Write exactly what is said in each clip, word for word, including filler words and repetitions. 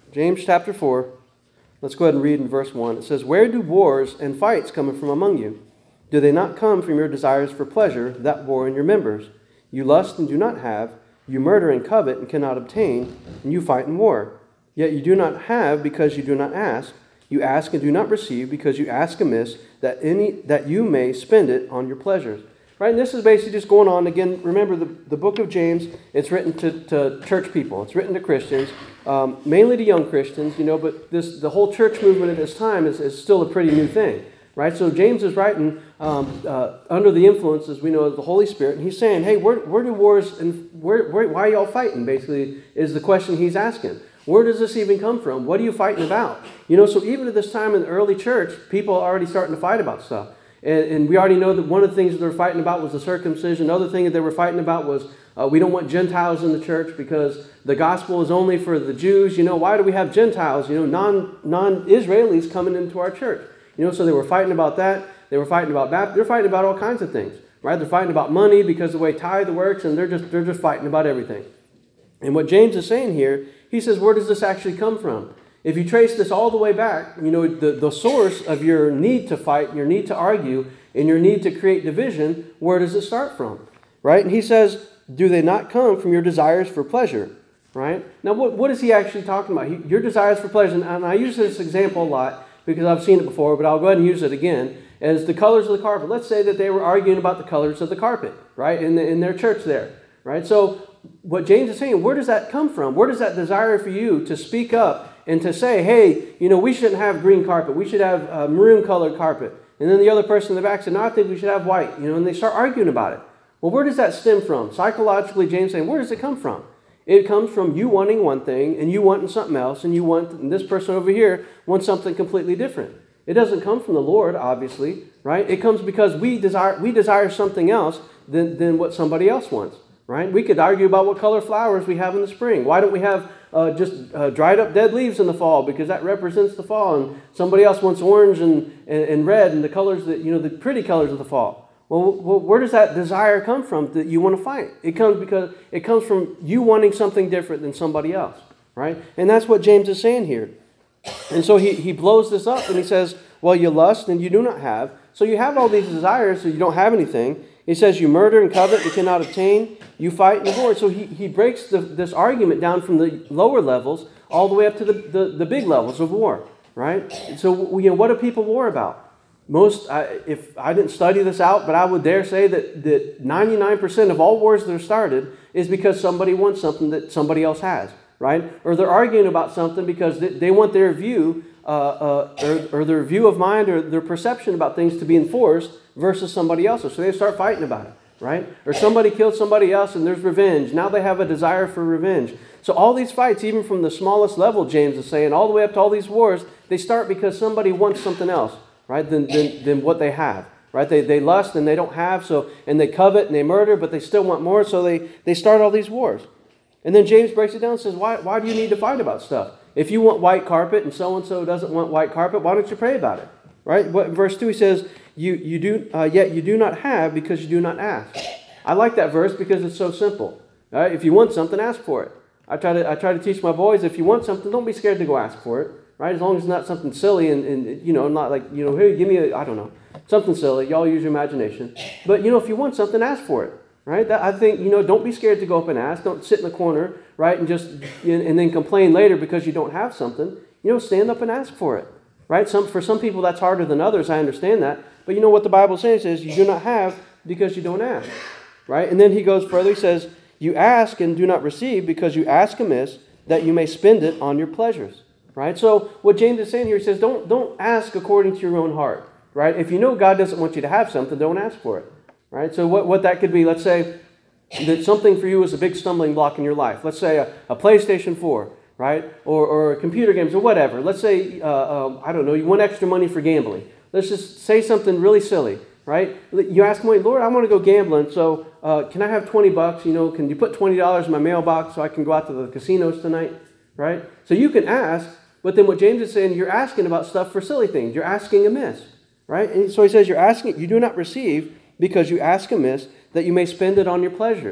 James chapter four. Let's go ahead and read in verse one. It says, "Where do wars and fights come from among you? Do they not come from your desires for pleasure that war in your members? You lust and do not have. You murder and covet and cannot obtain. And you fight and war. Yet you do not have because you do not ask. You ask and do not receive because you ask amiss, that any that you may spend it on your pleasures." Right? And this is basically just going on. Again, remember the, the book of James, it's written to, to church people. It's written to Christians, um, mainly to young Christians, you know, but this the whole church movement at this time is, is still a pretty new thing. Right? So James is writing um, uh, under the influence, as we know, of the Holy Spirit. And he's saying, hey, where, where do wars, and where, where, why are y'all fighting, basically, is the question he's asking. Where does this even come from? What are you fighting about? You know, so even at this time in the early church, people are already starting to fight about stuff. And, and we already know that one of the things that they were fighting about was the circumcision. Another thing that they were fighting about was uh, we don't want Gentiles in the church because the gospel is only for the Jews. You know, why do we have Gentiles, you know, non, non-Israelis coming into our church? You know, so they were fighting about that. They were fighting about baptism. They're fighting about all kinds of things, right? They're fighting about money because of the way tithe works, and they're just they're just fighting about everything. And what James is saying here, he says, where does this actually come from? If you trace this all the way back, you know, the, the source of your need to fight, your need to argue, and your need to create division, where does it start from? Right? And he says, do they not come from your desires for pleasure? Right? Now, what, what is he actually talking about? He, your desires for pleasure, and I use this example a lot because I've seen it before, but I'll go ahead and use it again, as the colors of the carpet. Let's say that they were arguing about the colors of the carpet, right, in, the, in their church there. Right? So what James is saying, where does that come from? Where does that desire for you to speak up and to say, hey, you know, we shouldn't have green carpet. We should have uh, maroon colored carpet. And then the other person in the back said, no, I think we should have white. You know, and they start arguing about it. Well, where does that stem from? Psychologically, James is saying, where does it come from? It comes from you wanting one thing and you wanting something else, and you want, and this person over here wants something completely different. It doesn't come from the Lord, obviously, right? It comes because we desire we desire something else than, than what somebody else wants. Right? We could argue about what color flowers we have in the spring. Why don't we have uh, just uh, dried up dead leaves in the fall? Because that represents the fall. And somebody else wants orange and, and, and red and the colors that, you know, the pretty colors of the fall. Well, well, where does that desire come from that you want to fight? It comes because it comes from you wanting something different than somebody else. Right? And that's what James is saying here. And so he, he blows this up and he says, well, you lust and you do not have. So you have all these desires, so you don't have anything. He says you murder and covet and cannot obtain. You fight and war. So he, he breaks the, this argument down from the lower levels all the way up to the, the, the big levels of war. Right? So you know, what do people war about? Most, I, if I didn't study this out, but I would dare say that, that ninety-nine percent of all wars that are started is because somebody wants something that somebody else has. Right? Or they're arguing about something because they, they want their view uh, uh, or, or their view of mind or their perception about things to be enforced versus somebody else's. So they start fighting about it. Right? Or somebody killed somebody else and there's revenge. Now they have a desire for revenge. So all these fights, even from the smallest level, James is saying, all the way up to all these wars, they start because somebody wants something else, right, than, than, than what they have. Right? They, they lust and they don't have, so and they covet and they murder, but they still want more, so they, they start all these wars. And then James breaks it down and says, why, why do you need to fight about stuff? If you want white carpet and so-and-so doesn't want white carpet, why don't you pray about it? Right? What, verse two, he says, You you do uh, yet you do not have because you do not ask. I like that verse because it's so simple. Right? If you want something, ask for it. I try to I try to teach my boys, if you want something, don't be scared to go ask for it. Right? As long as it's not something silly and, and you know, not like, you know, here, give me a, I don't know, something silly. Y'all use your imagination. But, you know, if you want something, ask for it. Right? That, I think, you know, don't be scared to go up and ask. Don't sit in the corner, right, and just and then complain later because you don't have something. You know, stand up and ask for it. Right? Some for some people that's harder than others. I understand that. But you know what the Bible says is you do not have because you don't ask. Right? And then he goes further. He says, you ask and do not receive because you ask amiss that you may spend it on your pleasures. Right? So what James is saying here, he says, don't don't ask according to your own heart. Right? If you know God doesn't want you to have something, don't ask for it. Right? So what, what that could be, let's say that something for you is a big stumbling block in your life. Let's say a, a PlayStation four, right? Or, or computer games or whatever. Let's say, uh, uh, I don't know, you want extra money for gambling. Let's just say something really silly, right? You ask me, Lord, I want to go gambling, so uh, can I have twenty bucks? You know, can you put twenty dollars in my mailbox so I can go out to the casinos tonight, right? So you can ask, but then what James is saying, you're asking about stuff for silly things. You're asking amiss, right? And so he says, you're asking, you do not receive because you ask amiss that you may spend it on your pleasures.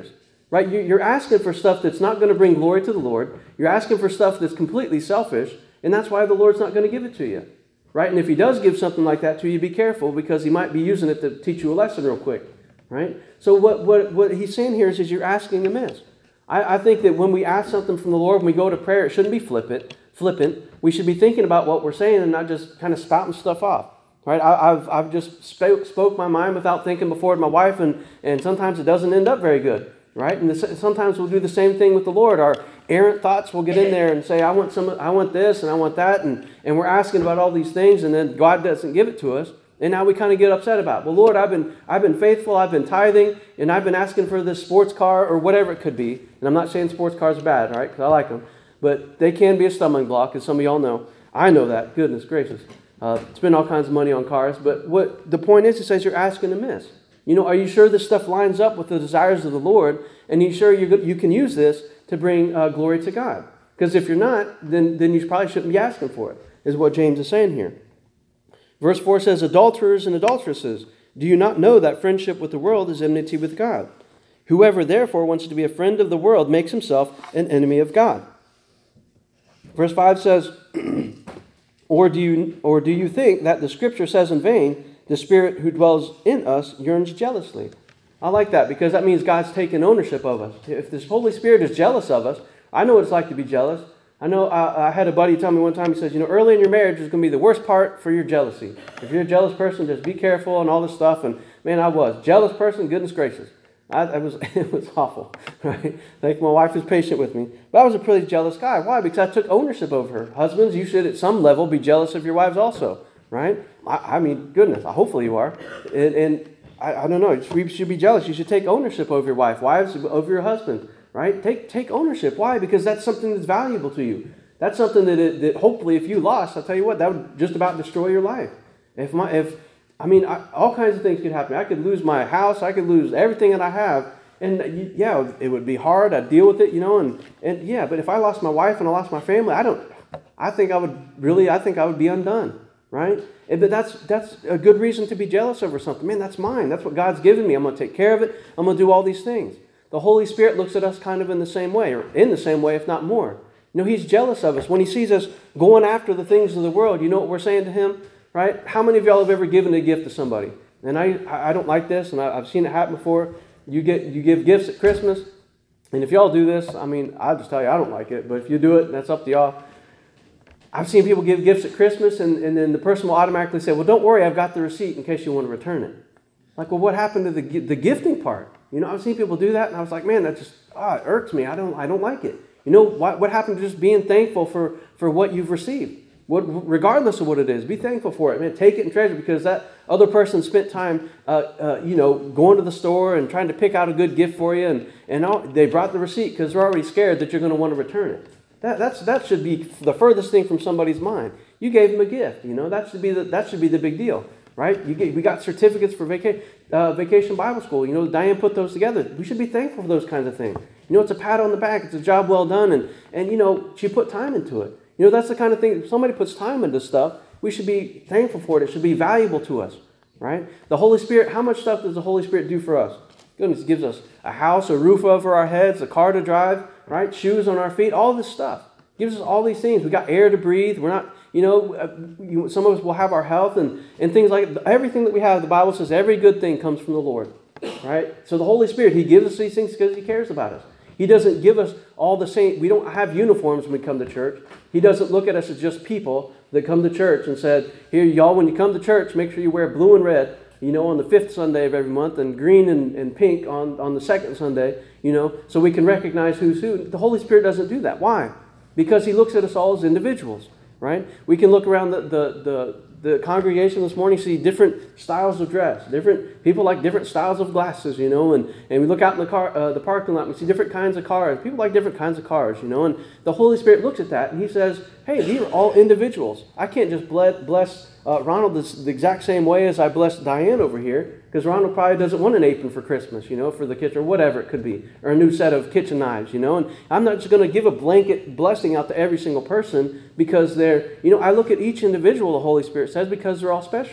right? You're asking for stuff that's not going to bring glory to the Lord. You're asking for stuff that's completely selfish, and that's why the Lord's not going to give it to you, right? And if he does give something like that to you, be careful, because he might be using it to teach you a lesson real quick, right? So what, what, what he's saying here is, is you're asking amiss. I, I think that when we ask something from the Lord, when we go to prayer, it shouldn't be flippant. Flippant. We should be thinking about what we're saying and not just kind of spouting stuff off. Right? I, I've I've just spoke spoke my mind without thinking before to my wife, and, and sometimes it doesn't end up very good. Right? And this, sometimes we'll do the same thing with the Lord. Our errant thoughts will get in there and say, I want some, I want this, and I want that, and, and we're asking about all these things, and then God doesn't give it to us. And now we kind of get upset about it. Well, Lord, I've been I've been faithful, I've been tithing, and I've been asking for this sports car or whatever it could be. And I'm not saying sports cars are bad, right? Because I like them. But they can be a stumbling block, as some of y'all know. I know that. Goodness gracious. Uh, spend all kinds of money on cars. But what the point is, it says you're asking amiss. You know, are you sure this stuff lines up with the desires of the Lord? And are you sure you you can use this to bring uh, glory to God? Because if you're not, then, then you probably shouldn't be asking for it, is what James is saying here. Verse four says, adulterers and adulteresses, do you not know that friendship with the world is enmity with God? Whoever therefore wants to be a friend of the world makes himself an enemy of God. Verse five says, or do you or do you think that the Scripture says in vain, the Spirit who dwells in us yearns jealously? I like that, because that means God's taking ownership of us. If this Holy Spirit is jealous of us, I know what it's like to be jealous. I know I, I had a buddy tell me one time, he says, you know, early in your marriage is going to be the worst part for your jealousy. If you're a jealous person, just be careful and all this stuff. And man, I was. Jealous person, goodness gracious. I, I was, it was awful, right? Like, my wife was patient with me. But I was a pretty jealous guy. Why? Because I took ownership over her. Husbands, you should at some level be jealous of your wives also, right? I, I mean, goodness, hopefully you are. And, and I, I don't know, we should be jealous. You should take ownership over your wife. Wives, over your husband. Right? Take take ownership. Why? Because that's something that's valuable to you. That's something that it, that hopefully, if you lost, I'll tell you what, that would just about destroy your life. If my if I mean, I, all kinds of things could happen. I could lose my house. I could lose everything that I have. And yeah, it would be hard. I'd deal with it, you know. And and yeah, but if I lost my wife and I lost my family, I don't. I think I would really. I think I would be undone. Right? And, but that's that's a good reason to be jealous over something. Man, that's mine. That's what God's given me. I'm going to take care of it. I'm going to do all these things. The Holy Spirit looks at us kind of in the same way, or in the same way, if not more. You know, He's jealous of us. When He sees us going after the things of the world, you know what we're saying to Him, right? How many of y'all have ever given a gift to somebody? And I I don't like this, and I, I've seen it happen before. You get you give gifts at Christmas, and if y'all do this, I mean, I'll just tell you, I don't like it, but if you do it, that's up to y'all. I've seen people give gifts at Christmas, and, and then the person will automatically say, well, don't worry, I've got the receipt in case you want to return it. Like, well, what happened to the the gifting part? You know, I've seen people do that, and I was like, man, that just ah, it irks me. I don't, I don't like it. You know, what, what happened to just being thankful for, for what you've received? What, regardless of what it is, be thankful for it. Man, take it and treasure, because that other person spent time, uh, uh, you know, going to the store and trying to pick out a good gift for you, and and all, they brought the receipt because they're already scared that you're going to want to return it. That that's that should be the furthest thing from somebody's mind. You gave them a gift. You know, that should be the that should be the big deal. Right? You get, we got certificates for vaca- uh, Vacation Bible School. You know, Diane put those together. We should be thankful for those kinds of things. You know, it's a pat on the back. It's a job well done. And, and you know, she put time into it. You know, that's the kind of thing, if somebody puts time into stuff, we should be thankful for it. It should be valuable to us. Right? The Holy Spirit, how much stuff does the Holy Spirit do for us? Goodness, He gives us a house, a roof over our heads, a car to drive, right? Shoes on our feet, all this stuff. Gives us all these things. We got air to breathe. We're not, you know, uh, you, some of us will have our health and, and things like that. Everything that we have, the Bible says every good thing comes from the Lord, right? So the Holy Spirit, He gives us these things because He cares about us. He doesn't give us all the same. We don't have uniforms when we come to church. He doesn't look at us as just people that come to church and said, here, y'all, when you come to church, make sure you wear blue and red, you know, on the fifth Sunday of every month, and green and, and pink on, on the second Sunday, you know, so we can recognize who's who. The Holy Spirit doesn't do that. Why? Because He looks at us all as individuals, right? We can look around the, the, the, the congregation this morning, see different styles of dress, different people like different styles of glasses, you know, and, and we look out in the car, uh, the parking lot, and we see different kinds of cars. People like different kinds of cars, you know, and the Holy Spirit looks at that and He says, hey, these are all individuals. I can't just bless, bless uh, Ronald this, the exact same way as I blessed Diane over here, because Ronald probably doesn't want an apron for Christmas, you know, for the kitchen, or whatever it could be, or a new set of kitchen knives, you know, and I'm not just going to give a blanket blessing out to every single person because they're, you know, I look at each individual, the Holy Spirit says, because they're all special.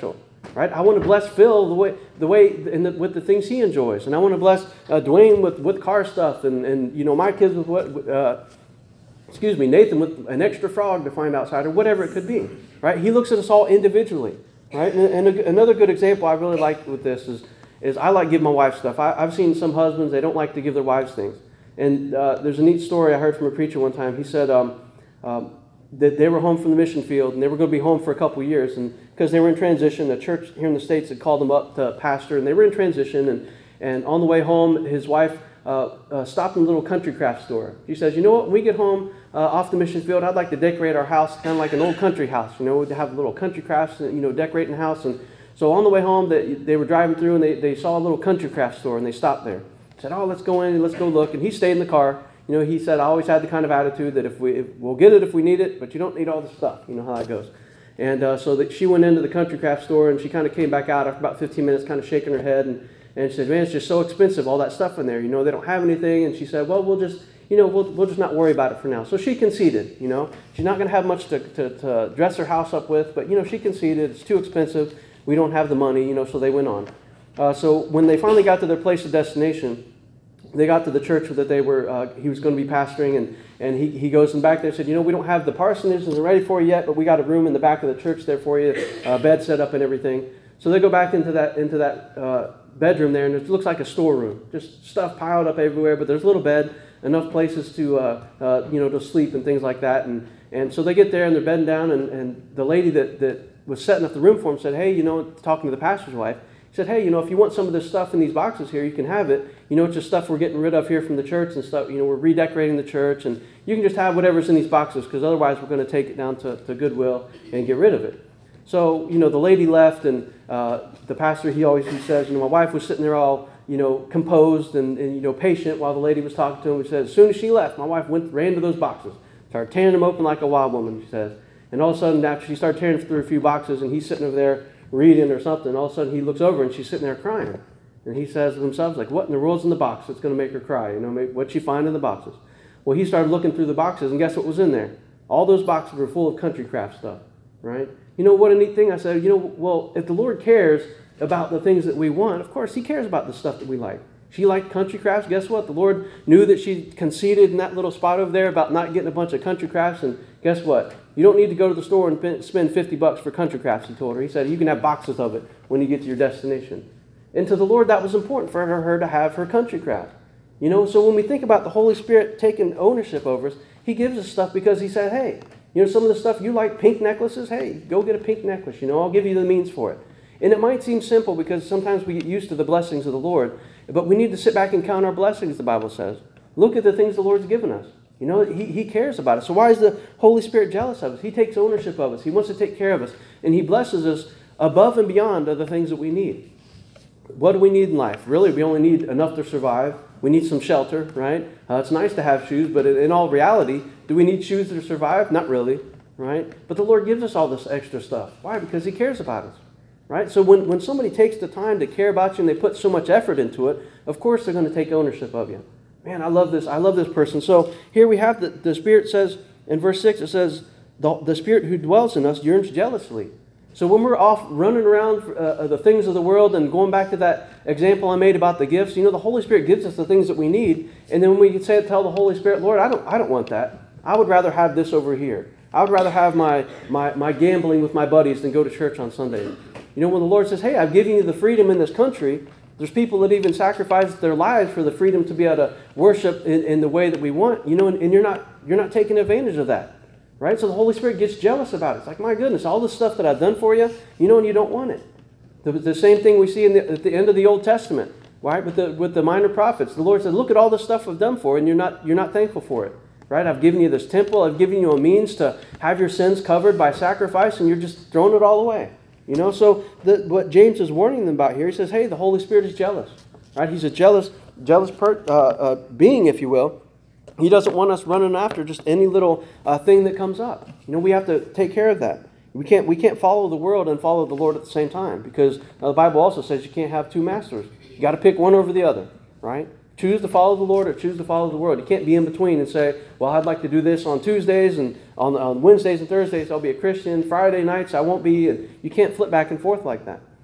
right? I want to bless Phil the way, the way in the, with the things he enjoys. And I want to bless uh, Dwayne with, with car stuff and, and, you know, my kids with what, uh, excuse me, Nathan with an extra frog to find outside or whatever it could be, right? He looks at us all individually, right? And, and a, another good example I really like with this is, is I like giving my wife stuff. I, I've seen some husbands, they don't like to give their wives things. And uh, there's a neat story I heard from a preacher one time. He said um, um, that they were home from the mission field and they were going to be home for a couple of years. And because they were in transition, the church here in the States had called them up to pastor, and they were in transition. And, and on the way home, his wife uh, uh, stopped in a little country craft store. She says, you know what, when we get home uh, off the mission field, I'd like to decorate our house kind of like an old country house. You know, we'd have little country crafts, you know, decorating the house. And so on the way home, they, they were driving through and they, they saw a little country craft store and they stopped there. Said, oh, let's go in and let's go look. And he stayed in the car. You know, he said, I always had the kind of attitude that if we, if we'll get it if we need it, but you don't need all the stuff. You know how that goes. And uh, so that she went into the country craft store and she kind of came back out after about fifteen minutes, kind of shaking her head. And, and she said, man, it's just so expensive, all that stuff in there. You know, they don't have anything. And she said, well, we'll just, you know, we'll, we'll just not worry about it for now. So she conceded, you know. She's not going to have much to, to, to dress her house up with, but, you know, she conceded. It's too expensive. We don't have the money, you know, so they went on. Uh, so when they finally got to their place of destination, they got to the church that they were, uh, he was going to be pastoring, and, and he, he goes in back there and said, you know, we don't have the parsonage isn't ready for you yet, but we got a room in the back of the church there for you, uh, bed set up and everything. So they go back into that into that uh, bedroom there, and it looks like a storeroom, just stuff piled up everywhere, but there's a little bed, enough places to, uh, uh, you know, to sleep and things like that. And, and so they get there and they're bedding down, and, and the lady that, that was setting up the room for them said, hey, you know, talking to the pastor's wife, he said, hey, you know, if you want some of this stuff in these boxes here, you can have it. You know, it's just stuff we're getting rid of here from the church and stuff. You know, we're redecorating the church, and you can just have whatever's in these boxes because otherwise we're going to take it down to, to Goodwill and get rid of it. So, you know, the lady left, and uh, the pastor, he always he says, you know, my wife was sitting there all, you know, composed and, and, you know, patient while the lady was talking to him. He said, as soon as she left, my wife went ran to those boxes, started tearing them open like a wild woman, he says. And all of a sudden, after she started tearing through a few boxes, and he's sitting over there reading or something, all of a sudden he looks over and she's sitting there crying. And he says to himself, like, what in the world's in the box that's going to make her cry? You know, what'd she find in the boxes? Well, he started looking through the boxes, and guess what was in there? All those boxes were full of country craft stuff, right? You know, what a neat thing. I said, you know, well, if the Lord cares about the things that we want, of course he cares about the stuff that we like. She liked country crafts. Guess what? The Lord knew that she conceded in that little spot over there about not getting a bunch of country crafts, and guess what? You don't need to go to the store and spend fifty bucks for country crafts, he told her. He said, you can have boxes of it when you get to your destination. And to the Lord, that was important for her, her to have her country craft. You know, so when we think about the Holy Spirit taking ownership over us, he gives us stuff because he said, hey, you know, some of the stuff you like, pink necklaces, hey, go get a pink necklace. You know, I'll give you the means for it. And it might seem simple because sometimes we get used to the blessings of the Lord, but we need to sit back and count our blessings, the Bible says. Look at the things the Lord's given us. You know, he, he cares about us. So why is the Holy Spirit jealous of us? He takes ownership of us. He wants to take care of us. And he blesses us above and beyond of the things that we need. What do we need in life? Really, we only need enough to survive. We need some shelter, right? Uh, it's nice to have shoes, but in all reality, do we need shoes to survive? Not really, right? But the Lord gives us all this extra stuff. Why? Because he cares about us, right? So when, when somebody takes the time to care about you and they put so much effort into it, of course they're going to take ownership of you. Man, I love this. I love this person. So here we have the, the Spirit says, in verse six, it says, the, the Spirit who dwells in us yearns jealously. So when we're off running around uh, the things of the world and going back to that example I made about the gifts, you know, the Holy Spirit gives us the things that we need. And then when we say, tell the Holy Spirit, Lord, I don't I don't want that. I would rather have this over here. I would rather have my, my, my gambling with my buddies than go to church on Sunday. You know, when the Lord says, hey, I've given you the freedom in this country, there's people that even sacrifice their lives for the freedom to be able to worship in, in the way that we want, you know, and, and you're not you're not taking advantage of that. Right? So the Holy Spirit gets jealous about it. It's like, my goodness, all this stuff that I've done for you, you know, and you don't want it. The, the same thing we see in the, at the end of the Old Testament, right? With the with the minor prophets. The Lord said, look at all this stuff I've done for you, and you're not you're not thankful for it. Right? I've given you this temple. I've given you a means to have your sins covered by sacrifice, and you're just throwing it all away. You know, so the, what James is warning them about here, he says, hey, the Holy Spirit is jealous. Right? He's a jealous, jealous per, uh, uh, being, if you will. He doesn't want us running after just any little uh, thing that comes up. You know, we have to take care of that. We can't we can't follow the world and follow the Lord at the same time, because uh, the Bible also says you can't have two masters. You got to pick one over the other, right? Choose to follow the Lord or choose to follow the world. You can't be in between and say, well, I'd like to do this on Tuesdays, and on, on Wednesdays and Thursdays I'll be a Christian. Friday nights I won't be. And you can't flip back and forth like that.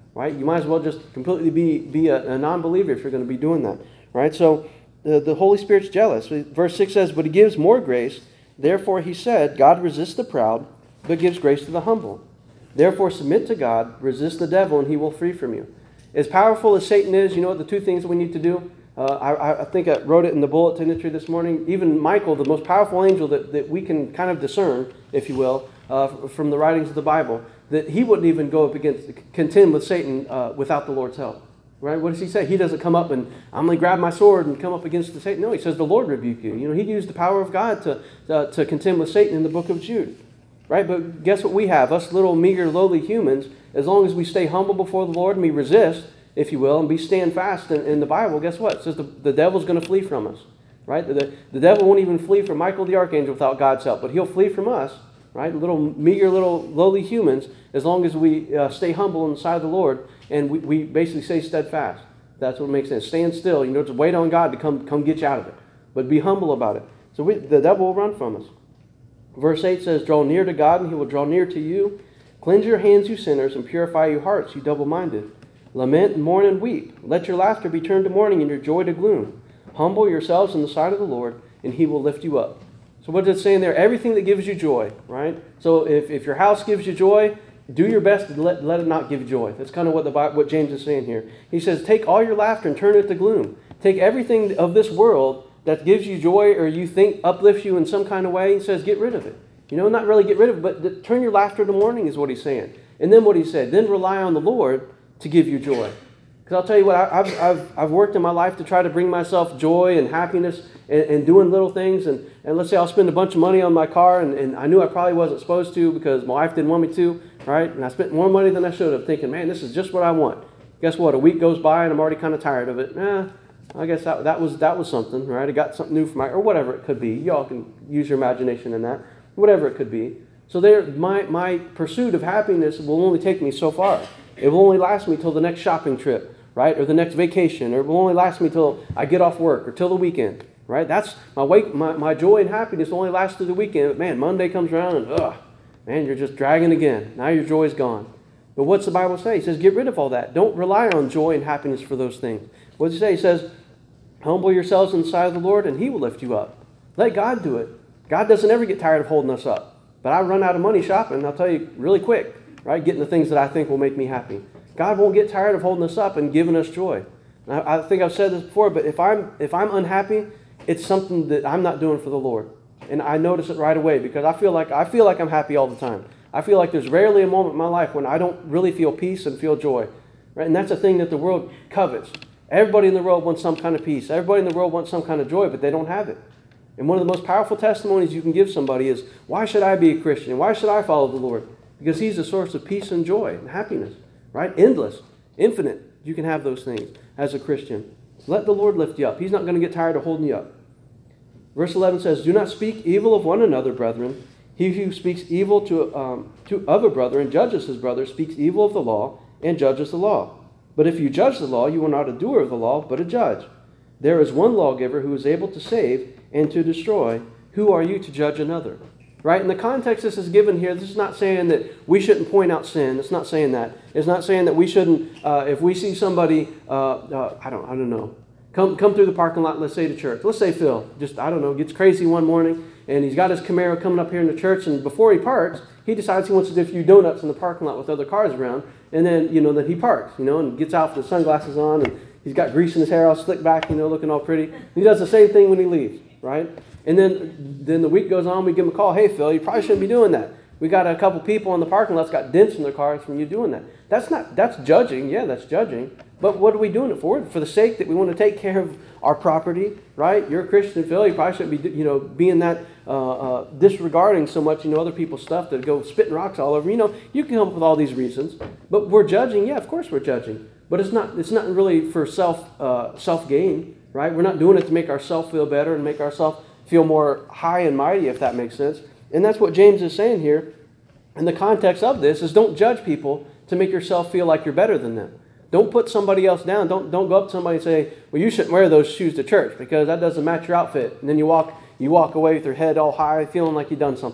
right? You might as well just completely be, be a, a non-believer if you're going to be doing that, right? So the, the Holy Spirit's jealous. Verse six says, but he gives more grace. Therefore he said, God resists the proud, but gives grace to the humble. Therefore submit to God, resist the devil, and he will flee from you. As powerful as Satan is, you know what the two things that we need to do? Uh, I, I think I wrote it in the bulletin entry this morning. Even Michael, the most powerful angel that, that we can kind of discern, if you will, uh, from the writings of the Bible, that he wouldn't even go up against, contend with Satan uh, without the Lord's help. Right? What does he say? He doesn't come up and, I'm going to grab my sword and come up against the Satan. No, he says, the Lord rebuke you. You know, he used the power of God to, uh, to contend with Satan in the book of Jude. Right? But guess what we have? Us little, meager, lowly humans, as long as we stay humble before the Lord and we resist, if you will, and be stand fast in, in the Bible, guess what? It says the, the devil's going to flee from us. Right? The, the devil won't even flee from Michael the archangel without God's help, but he'll flee from us. Right? Little, meager, little, lowly humans, as long as we uh, stay humble inside the Lord and we, we basically stay steadfast. That's what makes sense. Stand still. You know, to wait on God to come, come get you out of it. But be humble about it. So we, the devil will run from us. Verse eight says, draw near to God, and he will draw near to you. Cleanse your hands, you sinners, and purify your hearts, you double-minded. Lament, mourn, and weep. Let your laughter be turned to mourning, and your joy to gloom. Humble yourselves in the sight of the Lord, and he will lift you up. So what is it saying there? Everything that gives you joy, right? So if, if your house gives you joy, do your best to let, let it not give you joy. That's kind of what the what James is saying here. He says, take all your laughter and turn it to gloom. Take everything of this world that gives you joy or you think uplifts you in some kind of way. He says, get rid of it. You know, not really get rid of it, but th- turn your laughter to mourning is what he's saying. And then what he said, then rely on the Lord to give you joy. Because I'll tell you what, I, I've, I've, I've worked in my life to try to bring myself joy and happiness and, and doing little things. And, and let's say I'll spend a bunch of money on my car, and, and I knew I probably wasn't supposed to because my wife didn't want me to, right? And I spent more money than I should have, thinking, man, this is just what I want. Guess what? A week goes by and I'm already kind of tired of it. Eh, I guess that, that was that was something, right? I got something new for my, or whatever it could be. Y'all can use your imagination in that. Whatever it could be. So there, my, my pursuit of happiness will only take me so far. It will only last me till the next shopping trip, right? Or the next vacation. Or it will only last me till I get off work or till the weekend, right? That's my wake, my, my joy and happiness will only last through the weekend. But man, Monday comes around and ugh, man, you're just dragging again. Now your joy is gone. But what's the Bible say? It says, get rid of all that. Don't rely on joy and happiness for those things. What does it say? It says, humble yourselves in the sight of the Lord and he will lift you up. Let God do it. God doesn't ever get tired of holding us up. But I run out of money shopping, I'll tell you really quick, right? Getting the things that I think will make me happy. God won't get tired of holding us up and giving us joy. And I, I think I've said this before, but if I'm if I'm unhappy, it's something that I'm not doing for the Lord. And I notice it right away because I feel like I feel like I'm happy all the time. I feel like there's rarely a moment in my life when I don't really feel peace and feel joy. Right? And that's a thing that the world covets. Everybody in the world wants some kind of peace. Everybody in the world wants some kind of joy, but they don't have it. And one of the most powerful testimonies you can give somebody is, why should I be a Christian? Why should I follow the Lord? Because he's the source of peace and joy and happiness, right? Endless, infinite. You can have those things as a Christian. Let the Lord lift you up. He's not going to get tired of holding you up. Verse eleven says, do not speak evil of one another, brethren. He who speaks evil to, um, to of a brother and judges his brother speaks evil of the law and judges the law. But if you judge the law, you are not a doer of the law, but a judge. There is one lawgiver who is able to save and to destroy. Who are you to judge another? Right? In the context this is given here, this is not saying that we shouldn't point out sin. It's not saying that. It's not saying that we shouldn't, uh, if we see somebody, uh, uh, I don't I don't know, come come through the parking lot, let's say to church. Let's say Phil, just, I don't know, gets crazy one morning, and he's got his Camaro coming up here in the church, and before he parks, he decides he wants to do a few donuts in the parking lot with other cars around, and then, you know, then he parks, you know, and gets out with his sunglasses on, and he's got grease in his hair all slicked back, you know, looking all pretty. He does the same thing when he leaves, right? And then then the week goes on, we give him a call. Hey, Phil, you probably shouldn't be doing that. We got a couple people in the parking lot that's got dents in their cars from you doing that. That's not, that's judging. Yeah, that's judging. But what are we doing it for? For the sake that we want to take care of our property, right? You're a Christian, Phil. You probably shouldn't be, you know, being that uh, uh, disregarding so much, you know, other people's stuff that go spitting rocks all over. You know, you can come up with all these reasons. But we're judging. Yeah, of course we're judging. But it's not. It's not really for self uh, self gain, right? We're not doing it to make ourselves feel better and make ourselves feel more high and mighty, if that makes sense. And that's what James is saying here. In the context of this is, don't judge people to make yourself feel like you're better than them. Don't put somebody else down. Don't don't go up to somebody and say, well, you shouldn't wear those shoes to church because that doesn't match your outfit. And then you walk you walk away with your head all high, feeling like you've done something.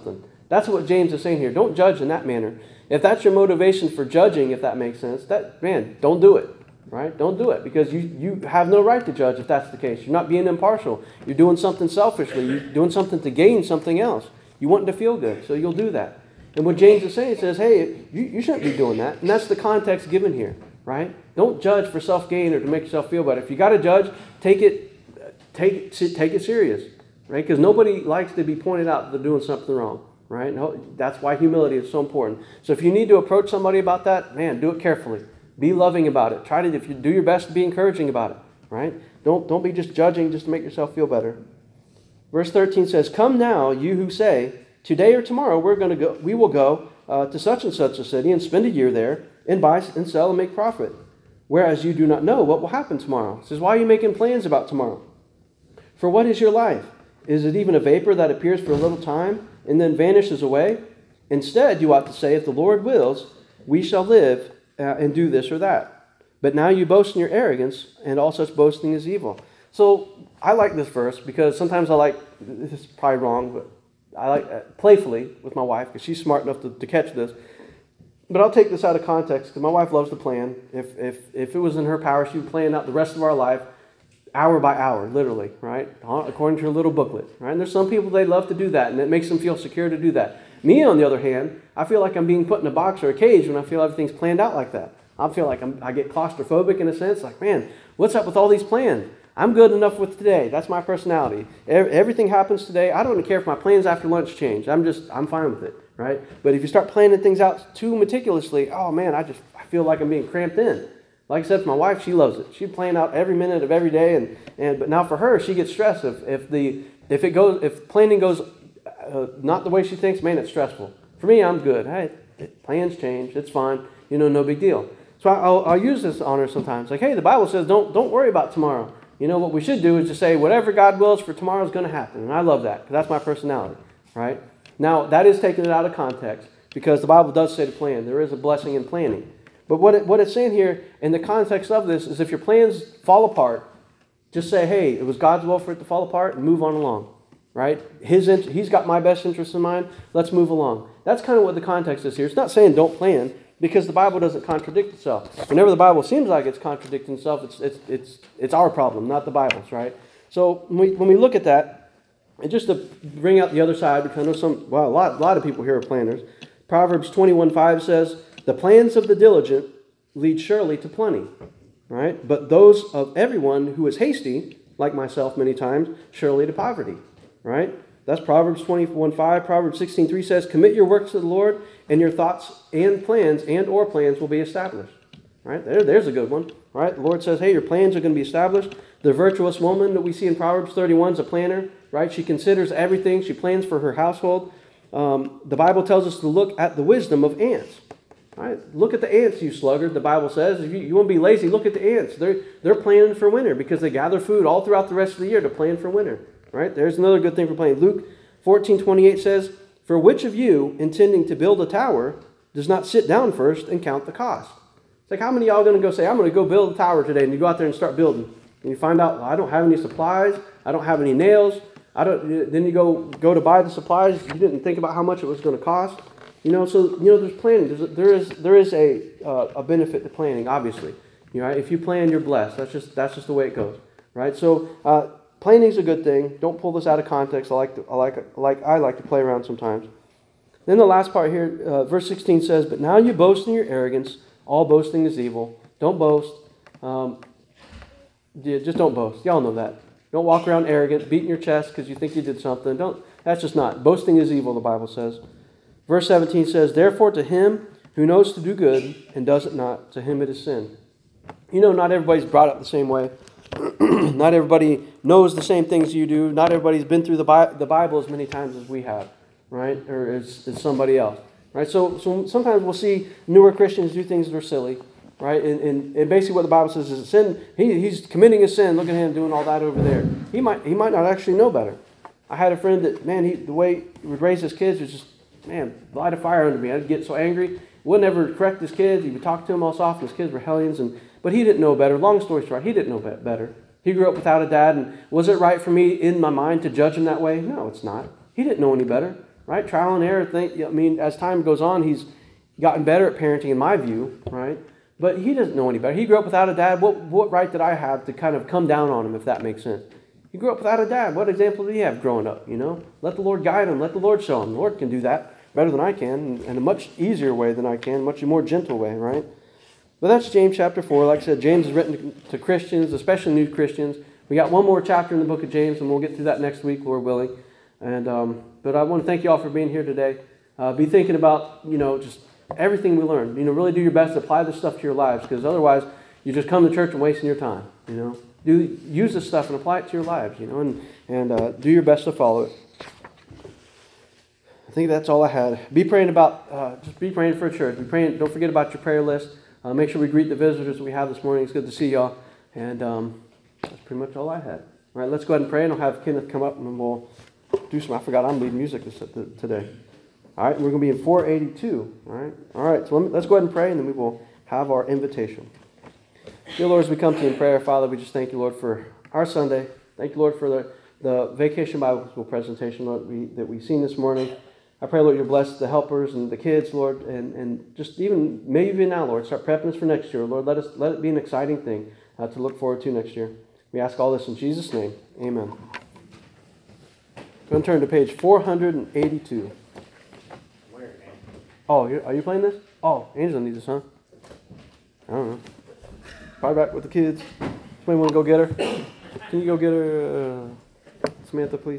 That's what James is saying here. Don't judge in that manner. If that's your motivation for judging, if that makes sense, that man, don't do it. Right? Don't do it, because you, you have no right to judge if that's the case. You're not being impartial. You're doing something selfishly. You're doing something to gain something else. You want to feel good, so you'll do that. And what James is saying, he says, hey, you, you shouldn't be doing that. And that's the context given here, right? Don't judge for self-gain or to make yourself feel better. If you got to judge, take it, take, take it serious, right? Because nobody likes to be pointed out that they're doing something wrong, right? No, that's why humility is so important. So if you need to approach somebody about that, man, do it carefully. Be loving about it. Try to, if you do your best to be encouraging about it, right? Don't, don't be just judging just to make yourself feel better. Verse thirteen says, come now, you who say, today or tomorrow we're going to go, we will go uh, to such and such a city and spend a year there and buy and sell and make profit. Whereas you do not know what will happen tomorrow. It says, why are you making plans about tomorrow? For what is your life? Is it even a vapor that appears for a little time and then vanishes away? Instead, you ought to say, if the Lord wills, we shall live Uh, and do this or that. But now you boast in your arrogance, and all such boasting is evil. So I like this verse because sometimes I like, this is probably wrong, but I like uh, playfully with my wife because she's smart enough to, to catch this. But I'll take this out of context because my wife loves to plan. If, if, if it was in her power, she would plan out the rest of our life hour by hour, literally, right? According to her little booklet, right? And there's some people, they love to do that, and it makes them feel secure to do that. Me, on the other hand, I feel like I'm being put in a box or a cage when I feel everything's planned out like that. I feel like I'm, I get claustrophobic in a sense, like, man, what's up with all these plans? I'm good enough with today. That's my personality. Everything happens today. I don't care if my plans after lunch change. I'm just, I'm fine with it, right? But if you start planning things out too meticulously, oh man, I just, I feel like I'm being cramped in. Like I said to my wife, she loves it. She plan out every minute of every day, and, and but now for her, she gets stressed if, if the if it goes if planning goes uh, not the way she thinks. Man, it's stressful. For me, I'm good. Hey, plans change. It's fine. You know, no big deal. So I'll, I'll use this on her sometimes. Like, hey, the Bible says don't don't worry about tomorrow. You know what we should do is just say whatever God wills for tomorrow is going to happen, and I love that because that's my personality, right? Now that is taking it out of context because the Bible does say to plan. There is a blessing in planning. But what it, what it's saying here in the context of this is if your plans fall apart, just say, hey, it was God's will for it to fall apart and move on along, right? His He's got my best interest in mind. Let's move along. That's kind of what the context is here. It's not saying don't plan because the Bible doesn't contradict itself. Whenever the Bible seems like it's contradicting itself, it's it's it's it's our problem, not the Bible's, right? So when we, when we look at that, and just to bring out the other side, because I know some, well, a lot, a lot of people here are planners. Proverbs twenty-one five says, the plans of the diligent lead surely to plenty, right? But those of everyone who is hasty, like myself many times, surely to poverty, right? That's Proverbs twenty-one five. Proverbs sixteen three says, commit your works to the Lord, and your thoughts and plans and or plans will be established, right? There, there's a good one, right? The Lord says, hey, your plans are going to be established. The virtuous woman that we see in Proverbs thirty-one is a planner, right? She considers everything. She plans for her household. Um, the Bible tells us to look at the wisdom of ants. Right? Look at the ants, you sluggard, the Bible says. If you, you want to be lazy, look at the ants. They're, they're planning for winter because they gather food all throughout the rest of the year to plan for winter. Right? There's another good thing for planning. Luke fourteen twenty-eight says, for which of you, intending to build a tower, does not sit down first and count the cost? It's like, how many of y'all going to go say, I'm going to go build a tower today, and you go out there and start building. And you find out, well, I don't have any supplies. I don't have any nails. I don't. Then you go, go to buy the supplies. You didn't think about how much it was going to cost. You know, so, you know, there's planning. There's a, there is there is a uh, a benefit to planning, obviously. You know, right? If you plan, you're blessed. That's just that's just the way it goes, right? So, uh, planning is a good thing. Don't pull this out of context. I like to, I like like I like to play around sometimes. Then the last part here, uh, verse sixteen says, "But now you boast in your arrogance. All boasting is evil. Don't boast. Um, yeah, just don't boast. Y'all know that. Don't walk around arrogant, beating your chest because you think you did something. Don't. That's just not. Boasting is evil. The Bible says." Verse seventeen says, therefore to him who knows to do good and does it not, to him it is sin. You know, not everybody's brought up the same way. Not everybody knows the same things you do. Not everybody's been through the, Bi- the Bible as many times as we have, right? Or as, as somebody else, right? So, so sometimes we'll see newer Christians do things that are silly, right? And, and, and basically what the Bible says is sin. He, he's committing a sin. Look at him doing all that over there. He might he might not actually know better. I had a friend that, man, he, the way he would raise his kids was just, man, light a fire under me. I'd get so angry. Wouldn't ever correct his kids. He would talk to them all soft. His kids were hellions. And, but he didn't know better. Long story short, he didn't know better. He grew up without a dad. And was it right for me in my mind to judge him that way? No, it's not. He didn't know any better. right? Trial and error thing. I mean, as time goes on, he's gotten better at parenting in my view, right? But he doesn't know any better. He grew up without a dad. What what right did I have to kind of come down on him, if that makes sense? He grew up without a dad. What example did he have growing up, you know? Let the Lord guide him. Let the Lord show him. The Lord can do that better than I can, in a much easier way than I can, much more gentle way, right? But that's James chapter four. Like I said, James is written to Christians, especially new Christians. We got one more chapter in the book of James, and we'll get through that next week, Lord willing. And um, but I want to thank you all for being here today. Uh, be thinking about, you know, just everything we learned. You know, really do your best to apply this stuff to your lives, because otherwise you just come to church and wasting your time. You know, do use this stuff and apply it to your lives. You know, and and uh, do your best to follow it. I think that's all I had. Be praying about, uh, just be praying for a church. Be praying. Don't forget about your prayer list. Uh, make sure we greet the visitors that we have this morning. It's good to see y'all. And um, that's pretty much all I had. All right, let's go ahead and pray, and I'll have Kenneth come up, and then we'll do some. I forgot I'm leading music this, today. All right, we're going to be in four eighty-two. All right, all right. So let me, let's go ahead and pray, and then we will have our invitation. Dear Lord, as we come to you in prayer, Father, we just thank you, Lord, for our Sunday. Thank you, Lord, for the, the Vacation Bible School presentation, Lord, we, that we've seen this morning. I pray, Lord, you bless the helpers and the kids, Lord, and, and just even, maybe even now, Lord, start prepping us for next year. Lord, let us let it be an exciting thing uh, to look forward to next year. We ask all this in Jesus' name. Amen. Go and turn to page four eighty-two. Oh, you're, are you playing this? Oh, Angela needs this, huh? I don't know. Probably back with the kids. Somebody want to go get her? Can you go get her, uh, Samantha, please?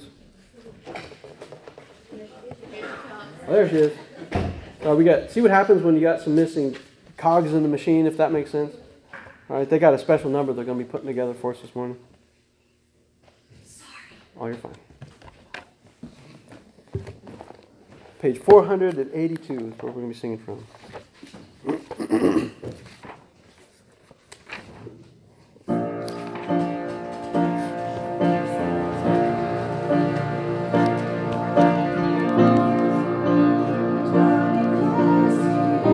Oh, there she is. Uh, we got. See what happens when you got some missing cogs in the machine, if that makes sense. All right, they got a special number they're going to be putting together for us this morning. Sorry. Oh, you're fine. Page four eighty-two is where we're going to be singing from.